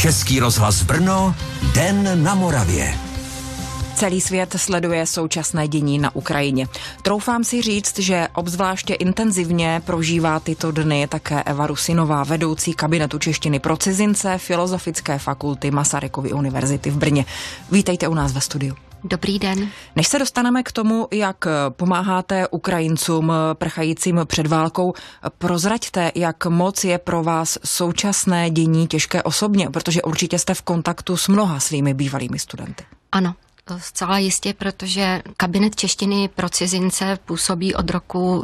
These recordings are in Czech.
Český rozhlas Brno, Den na Moravě. Celý svět sleduje současné dění na Ukrajině. Troufám si říct, že obzvláště intenzivně prožívá tyto dny také Eva Rusinová, vedoucí kabinetu češtiny pro cizince Filozofické fakulty Masarykovy univerzity v Brně. Vítejte u nás ve studiu. Dobrý den. Než se dostaneme k tomu, jak pomáháte Ukrajincům prchajícím před válkou, prozraďte, jak moc je pro vás současné dění těžké osobně, protože určitě jste v kontaktu s mnoha svými bývalými studenty. Ano. Zcela jistě, protože kabinet češtiny pro cizince působí od roku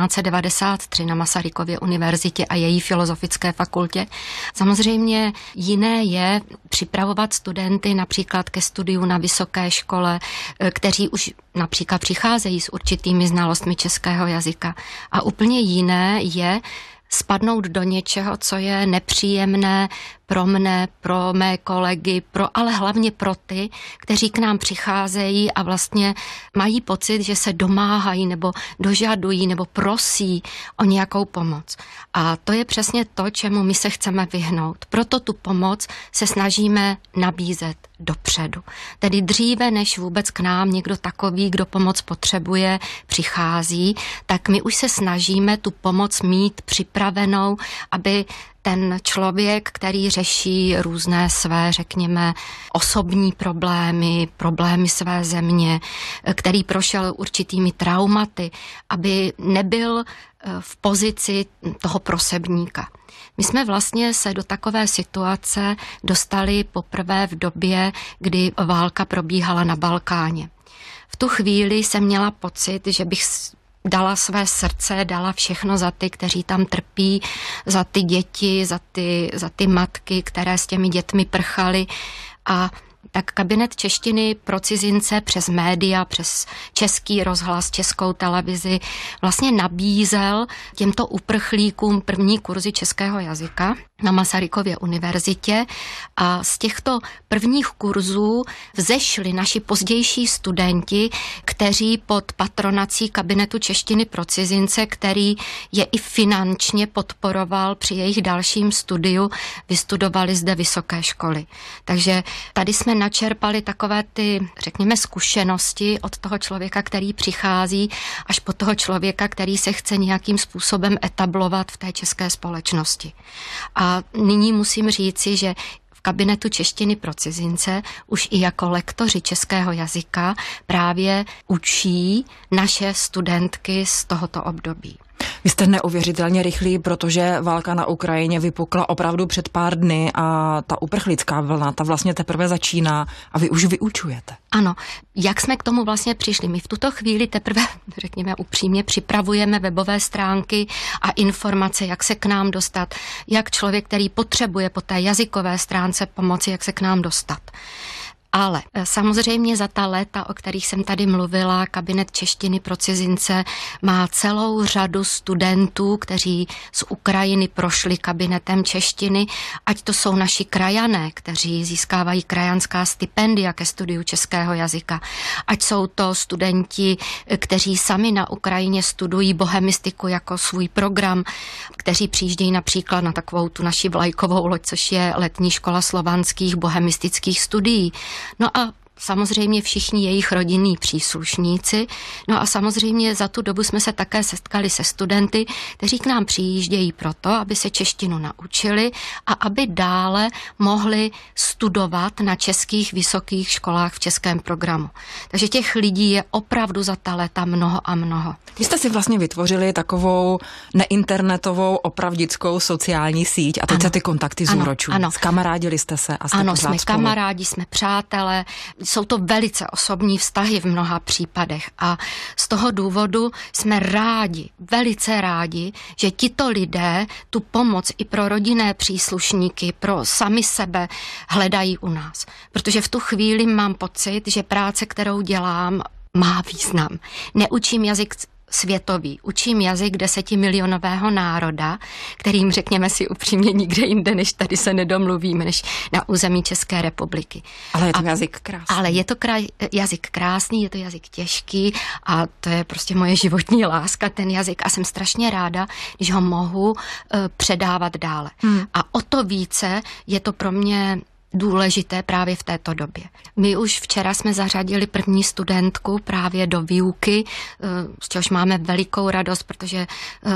1993 na Masarykově univerzitě a její filozofické fakultě. Samozřejmě jiné je připravovat studenty například ke studiu na vysoké škole, kteří už například přicházejí s určitými znalostmi českého jazyka. A úplně jiné je spadnout do něčeho, co je nepříjemné pro mne, pro mé kolegy, ale hlavně pro ty, kteří k nám přicházejí a vlastně mají pocit, že se domáhají nebo dožadují nebo prosí o nějakou pomoc. A to je přesně to, čemu my se chceme vyhnout. Proto tu pomoc se snažíme nabízet dopředu. Tedy dříve, než vůbec k nám někdo takový, kdo pomoc potřebuje, přichází, tak my už se snažíme tu pomoc mít připravenou, aby ten člověk, který řeší různé své, řekněme, osobní problémy své země, který prošel určitými traumaty, aby nebyl v pozici toho prosebníka. My jsme vlastně se do takové situace dostali poprvé v době, kdy válka probíhala na Balkáně. V tu chvíli jsem měla pocit, že bych dala své srdce, dala všechno za ty, kteří tam trpí, za ty děti, za ty matky, které s těmi dětmi prchaly. A tak kabinet češtiny pro cizince přes média, přes Český rozhlas, Českou televizi vlastně nabízel těmto uprchlíkům první kurzy českého jazyka na Masarykově univerzitě a z těchto prvních kurzů vzešli naši pozdější studenti, kteří pod patronací kabinetu češtiny pro cizince, který je i finančně podporoval při jejich dalším studiu, vystudovali zde vysoké školy. Takže tady jsme načerpali takové ty, řekněme, zkušenosti od toho člověka, který přichází, až po toho člověka, který se chce nějakým způsobem etablovat v té české společnosti. A nyní musím říci, že v kabinetu češtiny pro cizince už i jako lektoři českého jazyka právě učí naše studentky z tohoto období. Vy jste neuvěřitelně rychlí, protože válka na Ukrajině vypukla opravdu před pár dny a ta uprchlická vlna, ta vlastně teprve začíná a vy už vyučujete. Ano, jak jsme k tomu vlastně přišli? My v tuto chvíli teprve, řekněme upřímně, připravujeme webové stránky a informace, jak se k nám dostat, jak člověk, který potřebuje po té jazykové stránce pomoci, jak se k nám dostat. Ale samozřejmě za ta léta, o kterých jsem tady mluvila, kabinet češtiny pro cizince má celou řadu studentů, kteří z Ukrajiny prošli kabinetem češtiny, ať to jsou naši krajané, kteří získávají krajanská stipendia ke studiu českého jazyka, ať jsou to studenti, kteří sami na Ukrajině studují bohemistiku jako svůj program, kteří přijíždějí například na takovou tu naši vlajkovou loď, což je letní škola slovanských bohemistických studií. No a samozřejmě všichni jejich rodinní příslušníci. No a samozřejmě za tu dobu jsme se také setkali se studenty, kteří k nám přijíždějí proto, aby se češtinu naučili a aby dále mohli studovat na českých vysokých školách v českém programu. Takže těch lidí je opravdu za ta léta mnoho a mnoho. Vy jste si vlastně vytvořili takovou neinternetovou, opravdickou sociální síť a teď se ty kontakty zúročují. Skamarádili jste se a jste ano, pořád jsme spolu. kamarádi, jsme přátelé, jsou to velice osobní vztahy v mnoha případech a z toho důvodu jsme rádi, velice rádi, že tito lidé tu pomoc i pro rodinné příslušníky, pro sami sebe hledají u nás. Protože v tu chvíli mám pocit, že práce, kterou dělám, má význam. Neučím jazyk světový. Učím jazyk 10milionového národa, kterým, řekněme si upřímně, nikde jinde, než tady se nedomluvíme, než na území České republiky. Ale je to jazyk krásný. Ale je to jazyk krásný, je to jazyk těžký a to je prostě moje životní láska, ten jazyk. A jsem strašně ráda, když ho mohu předávat dále. A o to více je to pro mě důležité právě v této době. My už včera jsme zařadili první studentku právě do výuky, z čehož máme velikou radost, protože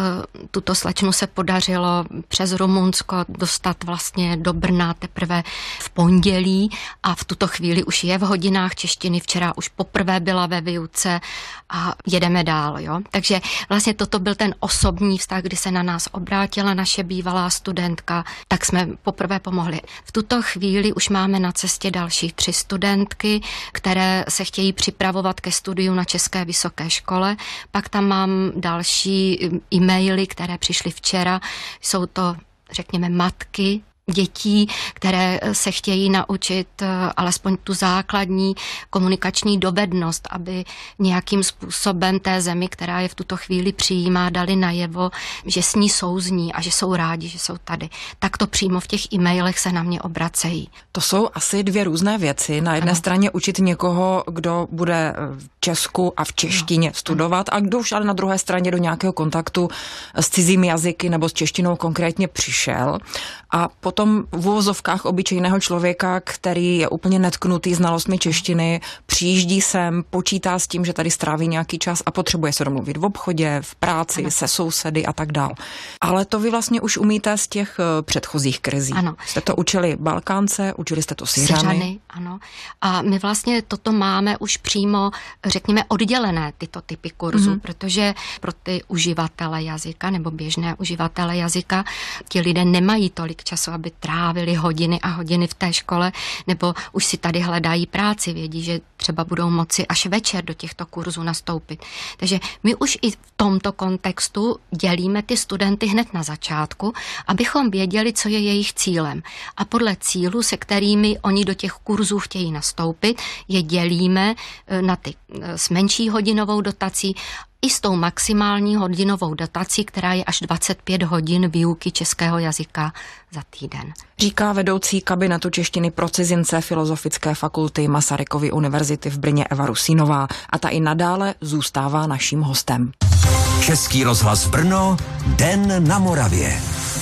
tuto slečnu se podařilo přes Rumunsko dostat vlastně do Brna teprve v pondělí a v tuto chvíli už je v hodinách češtiny, včera už poprvé byla ve výuce a jedeme dál. Jo? Takže vlastně toto byl ten osobní vztah, kdy se na nás obrátila naše bývalá studentka, tak jsme poprvé pomohli. V tuto chvíli už máme na cestě dalších 3 studentky, které se chtějí připravovat ke studiu na České vysoké škole. Pak tam mám další e-maily, které přišly včera. Jsou to, řekněme, matky dětí, které se chtějí naučit alespoň tu základní komunikační dovednost, aby nějakým způsobem té zemi, která je v tuto chvíli přijímá, dali najevo, že s ní souzní a že jsou rádi, že jsou tady. Tak to přímo v těch e-mailech se na mě obracejí. To jsou asi 2 různé věci. Na jedné straně učit někoho, kdo bude v Česku a v češtině studovat a kdo už ale na druhé straně do nějakého kontaktu s cizími jazyky nebo s češtinou konkrétně přišel. A potom v uvozovkách obyčejného člověka, který je úplně netknutý znalostmi češtiny, přijíždí sem, počítá s tím, že tady stráví nějaký čas a potřebuje se domluvit v obchodě, v práci, se sousedy a tak dál. Ale to vy vlastně už umíte z těch předchozích krizí. Ano. Jste to učili Balkánce, učili jste to Syřany. Ano. A my vlastně toto máme už přímo, řekněme, oddělené tyto typy kurzů, protože pro ty uživatele jazyka nebo běžné uživatele jazyka ti lidé nemají tolik času, aby trávili hodiny a hodiny v té škole, nebo už si tady hledají práci, vědí, že třeba budou moci až večer do těchto kurzů nastoupit. Takže my už i v tomto kontextu dělíme ty studenty hned na začátku, abychom věděli, co je jejich cílem. A podle cílu, se kterými oni do těch kurzů chtějí nastoupit, je dělíme na ty s menší hodinovou dotací i s tou maximální hodinovou dotací, která je až 25 hodin výuky českého jazyka za týden. Říká vedoucí kabinetu češtiny pro cizince Filozofické fakulty Masarykovy univerzity v Brně Eva Rusínová a ta i nadále zůstává naším hostem. Český rozhlas Brno, Den na Moravě.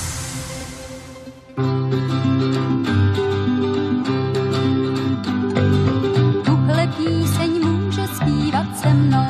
Tuhle píseň může zpívat se mnou.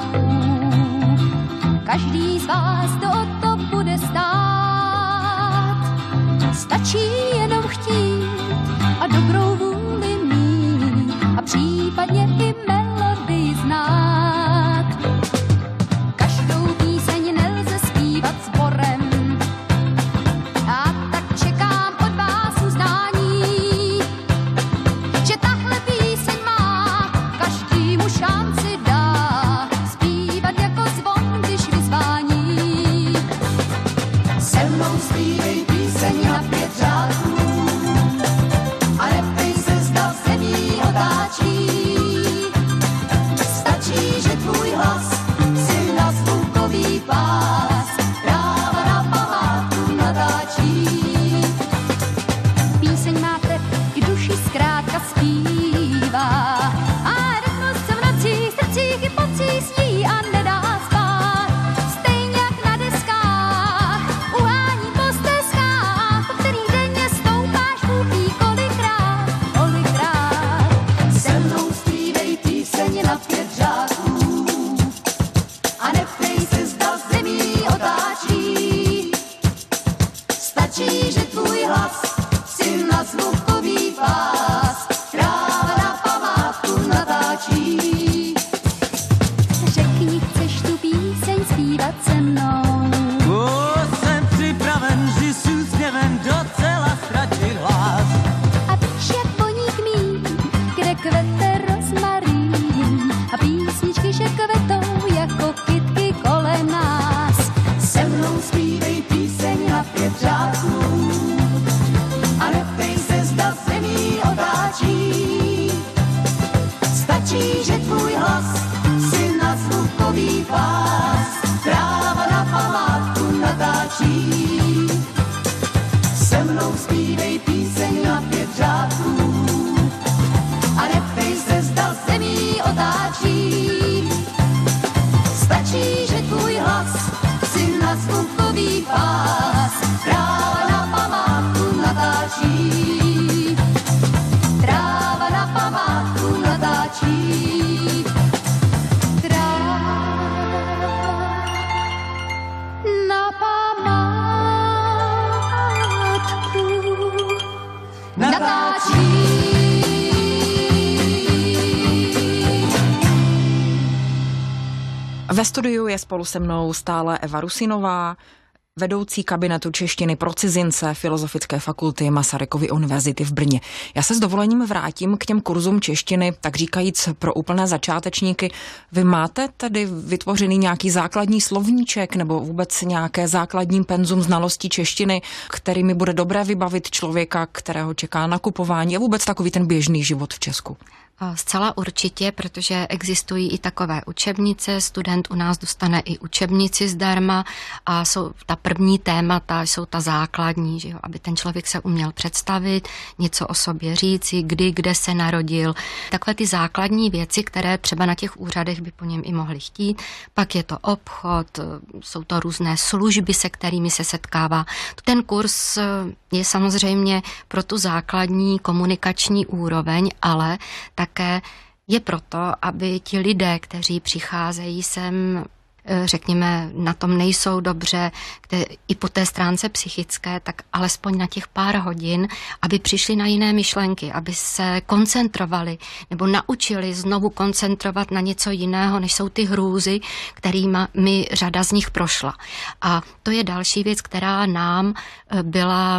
Každý z vás to o to bude stát. Stačí jenom chtít a dobrou vůli mít a případně i melodii znát. Každou píseň nelze zpívat sborem a tak čekám od vás uznání, že tahle píseň má každému šanci dát zpívat jako zvon, když vyzvání. Se mnou zpívej píseň na 5 řádků a neptej se, zda zemí otáčí. Stačí, že tvůj hlas si na zvukový pás práva na památku natáčí. Píseň má tep, i duši zkrátka zpívá a rytmus se v nocích, srdcích i pocích sní a nedá spát. Stejně jak na deskách uhání po stezkách, po kterých denně stoupáš bůh kolikrát, kolikrát. Se mnou zpívej píseň na 5 řádků a neptej se, zda zemí otáčí. Stačí, že tvůj hlas si na zvukový pás práva na památku natáčí. Řekni, chceš tu píseň zpívat se mnou? Jsem připraven si s úsměvem docela ztratit hlas. A víš, jak voní kmín, kde kvete rozmarín a písničky, že kvetou jako kytky kolem nás. Se mnou zpívej píseň na 5 řádků a neptej se, zda zemí otáčí. Stačí, že tvůj hlas si na zvukový pás natáčí. Ve studiu je spolu se mnou stále Eva Rusinová, vedoucí kabinetu češtiny pro cizince Filozofické fakulty Masarykovy univerzity v Brně. Já se s dovolením vrátím k těm kurzům češtiny, tak říkajíc pro úplné začátečníky. Vy máte tady vytvořený nějaký základní slovníček nebo vůbec nějaké základní penzum znalostí češtiny, kterými bude dobré vybavit člověka, kterého čeká nakupování a vůbec takový ten běžný život v Česku? Zcela určitě, protože existují i takové učebnice, student u nás dostane i učebnici zdarma a jsou ta první témata, jsou ta základní, že jo, aby ten člověk se uměl představit, něco o sobě říci, kdy, kde se narodil. Takové ty základní věci, které třeba na těch úřadech by po něm i mohli chtít. Pak je to obchod, jsou to různé služby, se kterými se setkává. Ten kurz je samozřejmě pro tu základní komunikační úroveň, ale také je proto, aby ti lidé, kteří přicházejí sem, řekněme, na tom nejsou dobře, i po té stránce psychické, tak alespoň na těch pár hodin, aby přišli na jiné myšlenky, aby se koncentrovali nebo naučili znovu koncentrovat na něco jiného, než jsou ty hrůzy, kterými mi řada z nich prošla. A to je další věc, která nám byla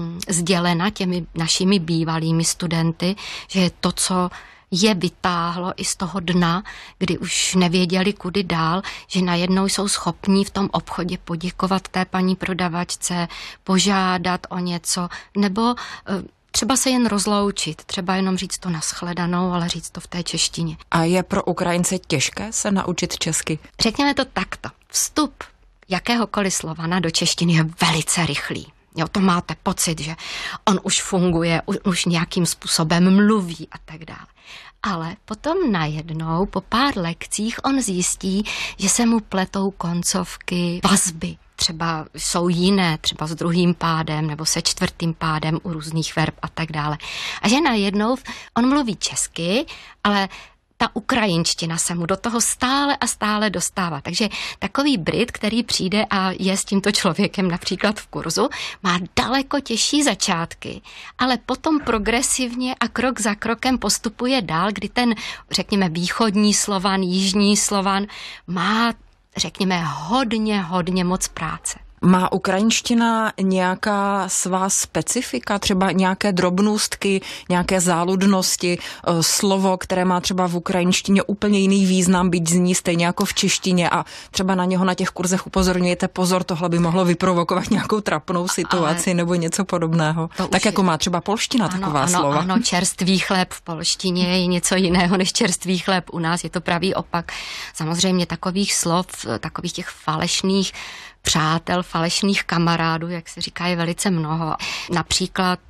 sdělena těmi našimi bývalými studenty, že je to, co je vytáhlo i z toho dna, kdy už nevěděli, kudy dál, že najednou jsou schopní v tom obchodě poděkovat té paní prodavačce, požádat o něco, nebo třeba se jen rozloučit, třeba jenom říct to nashledanou, ale říct to v té češtině. A je pro Ukrajince těžké se naučit česky? Řekněme to takto. Vstup jakéhokoliv Slovana do češtiny je velice rychlý. Jo, to máte pocit, že on už funguje, už nějakým způsobem mluví a tak dále. Ale potom najednou po pár lekcích on zjistí, že se mu pletou koncovky, vazby. Třeba jsou jiné, třeba s druhým pádem nebo se čtvrtým pádem u různých verb a tak dále. A že najednou on mluví česky, ale ta ukrajinština se mu do toho stále a stále dostává. Takže takový Brit, který přijde a je s tímto člověkem například v kurzu, má daleko těžší začátky, ale potom progresivně a krok za krokem postupuje dál, kdy ten, řekněme, východní Slovan, jižní Slovan má, řekněme, hodně moc práce. Má ukrajinština nějaká svá specifika, třeba nějaké drobnůstky, nějaké záludnosti, slovo, které má třeba v ukrajinštině úplně jiný význam, byť zní stejně jako v češtině a třeba na něho na těch kurzech upozorňujete, pozor, tohle by mohlo vyprovokovat nějakou trapnou situaci nebo něco podobného. Tak jako má třeba polština taková slova. Ano, čerstvý chléb v polštině je něco jiného než čerstvý chléb u nás, je to pravý opak. Samozřejmě takových slov, takových těch falešných přátel, falešných kamarádů, jak se říká, je velice mnoho. Například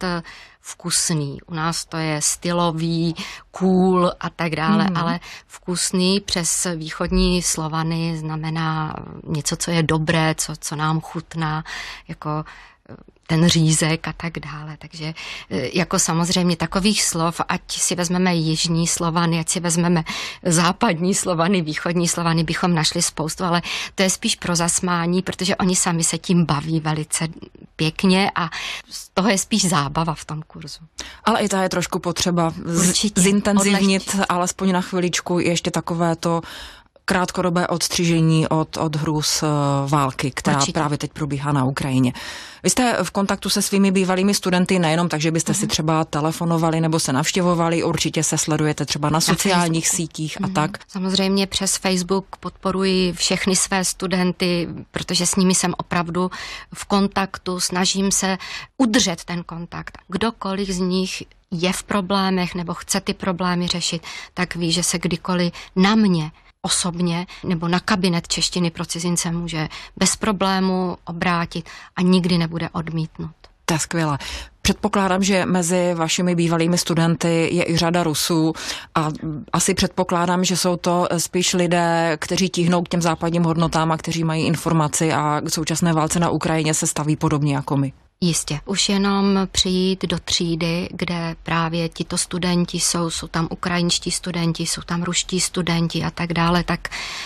vkusný. U nás to je stylový, cool a tak dále, ale vkusný přes východní Slovany znamená něco, co je dobré, co nám chutná, jako ten řízek a tak dále. Takže jako samozřejmě takových slov, ať si vezmeme jižní Slovany, ať si vezmeme západní Slovany, východní Slovany, bychom našli spoustu, ale to je spíš pro zasmání, protože oni sami se tím baví velice pěkně a z toho je spíš zábava v tom kurzu. Ale i ta je trošku potřeba zintenzivnit, alespoň na chviličku ještě takové to krátkodobé odstřižení od hrůz války, která právě teď probíhá na Ukrajině. Vy jste v kontaktu se svými bývalými studenty nejenom tak, že byste si třeba telefonovali nebo se navštěvovali, určitě se sledujete třeba na sociálních sítích a tak. Samozřejmě přes Facebook podporuji všechny své studenty, protože s nimi jsem opravdu v kontaktu, snažím se udržet ten kontakt. Kdokoliv z nich je v problémech nebo chce ty problémy řešit, tak ví, že se kdykoliv na mě osobně nebo na kabinet češtiny pro cizince může bez problému obrátit a nikdy nebude odmítnut. To je skvělé. Předpokládám, že mezi vašimi bývalými studenty je i řada Rusů a asi předpokládám, že jsou to spíš lidé, kteří tíhnou k těm západním hodnotám a kteří mají informaci a k současné válce na Ukrajině se staví podobně jako my. Jistě. Už jenom přijít do třídy, kde právě tito studenti jsou tam ukrajinští studenti, jsou tam ruští studenti a tak dále, tak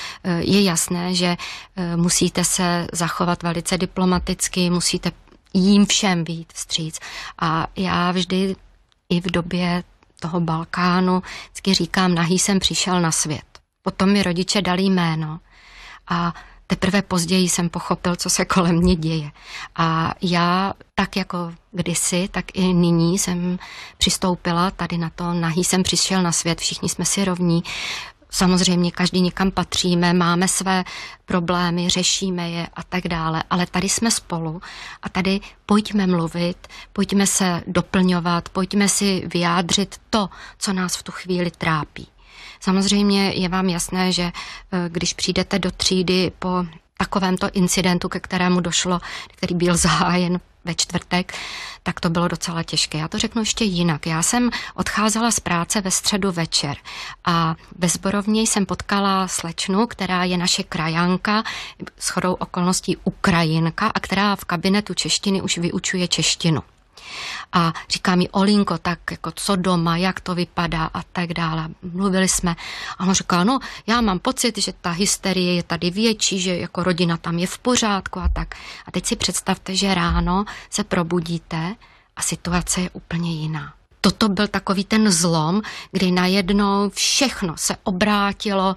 je jasné, že musíte se zachovat velice diplomaticky, musíte jim všem vyjít vstříc. A já vždy i v době toho Balkánu vždycky říkám, nahý jsem přišel na svět. Potom mi rodiče dali jméno a teprve později jsem pochopil, co se kolem mě děje. A já tak jako kdysi, tak i nyní jsem přistoupila tady na to, nahý jsem přišel na svět, všichni jsme si rovní. Samozřejmě každý někam patříme, máme své problémy, řešíme je a tak dále, ale tady jsme spolu a tady pojďme mluvit, pojďme se doplňovat, pojďme si vyjádřit to, co nás v tu chvíli trápí. Samozřejmě je vám jasné, že když přijdete do třídy po takovémto incidentu, ke kterému došlo, který byl zahájen ve čtvrtek, tak to bylo docela těžké. Já to řeknu ještě jinak. Já jsem odcházela z práce ve středu večer a ve Zborovně jsem potkala slečnu, která je naše krajanka, shodou okolností Ukrajinka a která v kabinetu češtiny už vyučuje češtinu. A říká mi, Olinko, tak jako co doma, jak to vypadá a tak dále. Mluvili jsme a on říká, no já mám pocit, že ta hysterie je tady větší, že jako rodina tam je v pořádku a tak. A teď si představte, že ráno se probudíte a situace je úplně jiná. Toto byl takový ten zlom, kdy najednou všechno se obrátilo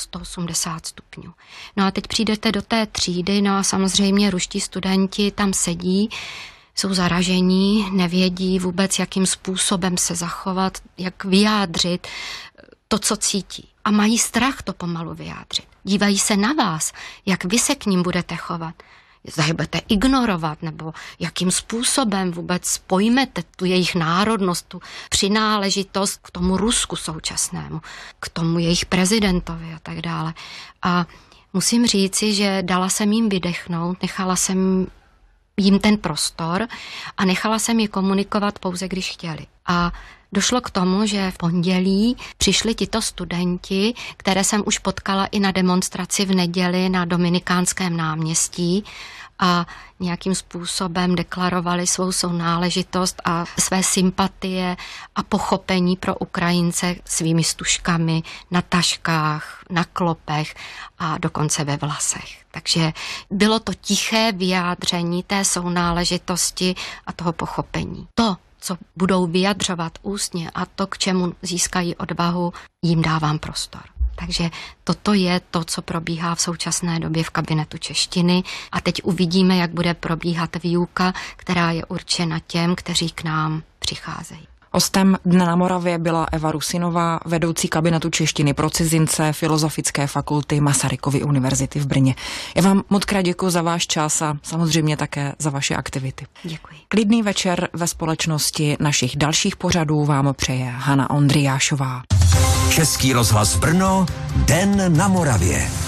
180 stupňů. No a teď přijdete do té třídy, no a samozřejmě ruští studenti tam sedí, jsou zaražení, nevědí vůbec, jakým způsobem se zachovat, jak vyjádřit to, co cítí. A mají strach to pomalu vyjádřit. Dívají se na vás, jak vy se k ním budete chovat. Zda je budete ignorovat, nebo jakým způsobem vůbec pojmete tu jejich národnost, tu přináležitost k tomu Rusku současnému, k tomu jejich prezidentovi a tak dále. A musím říci, že dala jsem jim vydechnout, nechala jsem jim ten prostor a nechala jsem je komunikovat pouze, když chtěli. A došlo k tomu, že v pondělí přišli tito studenti, které jsem už potkala i na demonstraci v neděli na Dominikánském náměstí a nějakým způsobem deklarovali svou sounáležitost a své sympatie a pochopení pro Ukrajince svými stužkami na taškách, na klopech a dokonce ve vlasech. Takže bylo to tiché vyjádření té sounáležitosti a toho pochopení. To, co budou vyjadřovat ústně a to, k čemu získají odvahu, jim dávám prostor. Takže toto je to, co probíhá v současné době v kabinetu češtiny a teď uvidíme, jak bude probíhat výuka, která je určena těm, kteří k nám přicházejí. Hostem Dne na Moravě byla Eva Rusinová, vedoucí kabinetu češtiny pro cizince Filozofické fakulty Masarykovy univerzity v Brně. Já vám mockrát děkuji za váš čas a samozřejmě také za vaše aktivity. Děkuji. Klidný večer ve společnosti našich dalších pořadů vám přeje Hana Ondriášová. Český rozhlas Brno, Den na Moravě.